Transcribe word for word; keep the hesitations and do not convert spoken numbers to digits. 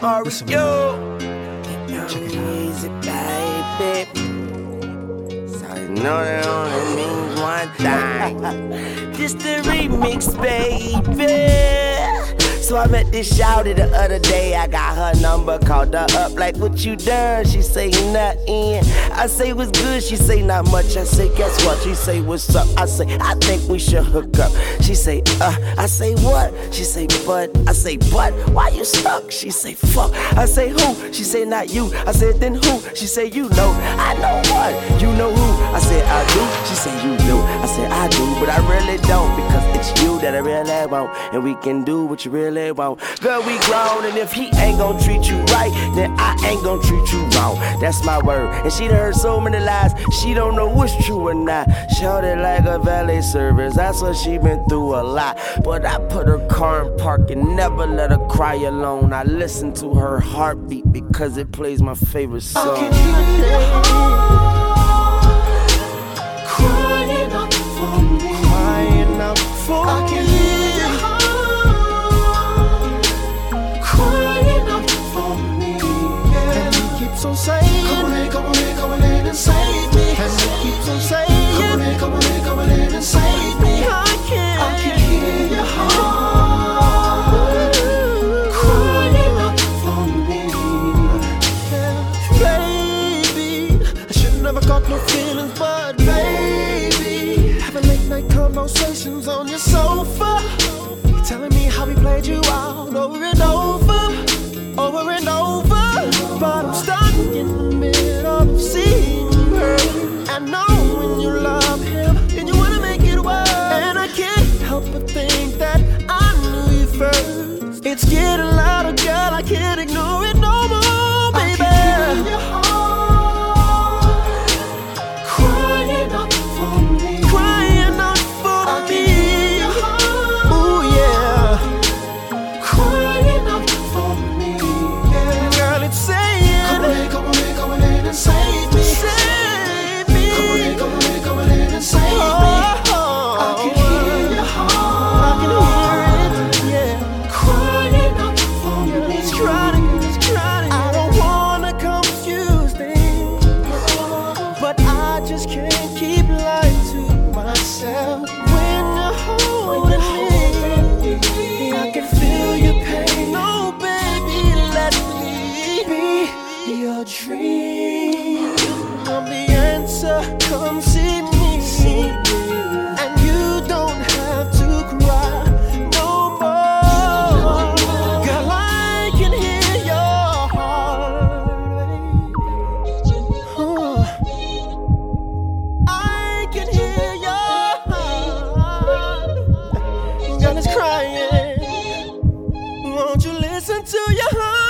Mario. Check it out. Easy, baby. So you know that only means one thing. Just a remix, baby. So I met this shawty the other day. I got her number, called her up like, what you done? She say nothing. I say what's good, she say not much. I say guess what? She say what's up? I say I think we should hook up. She say uh, I say what? She say but. I say but. Why you stuck? She say fuck. I say who? She say not you. I said then who? She say you know. I know what? You know who? I said I do. She say you do. I said I do, but I really don't because it's you that I really want, and we can do what you really want. Girl, we grown, and if he ain't gon' treat you right, then I ain't gon' treat you wrong. That's my word. And she done heard so many lies, she don't know what's true or not. Shorty like a valet service, that's what she been through a lot. But I put her car in park and never let her cry alone. I listen to her heartbeat because it plays my favorite song. I can hear your heart crying out for me. Crying out for I can me. hear your heart crying out for me. Yeah. And he keeps on saying, come on in, come on in, come on in and save me. and he keeps on saying, Come on in, come on in, come on in and save me. I can, I can hear your heart crying out for me. baby. I should never caught no feelings, but baby, having late night conversations on your sofa, telling me how we played you out over and over, over and over. But I'm stuck in the middle of seeing her and knowing you love him and you wanna make it work. And I can't help but think that I knew you first. It's getting louder, girl, I can't ignore it no more, baby. I can hear your heart crying out for me. Crying out for I can me. hear your heart Ooh, yeah. crying out for me. Yeah. Girl, it's saying, Come on in, come on in, come on in and save me. save me. Come on in, come on in, come on in and save me. Oh, I can hear your I can heart hear it, yeah. crying out for Girl, me. it's crying, it's crying. I don't wanna confuse things, but I just can't keep lying to myself. When you're holding me, I can feel your pain. No, baby, let me be your dream. I'm the answer, come see me. And you don't have to cry no more. Girl, I can hear your heart, baby. Huh. I can hear your heart. Girl, it's crying. Won't you listen to your heart?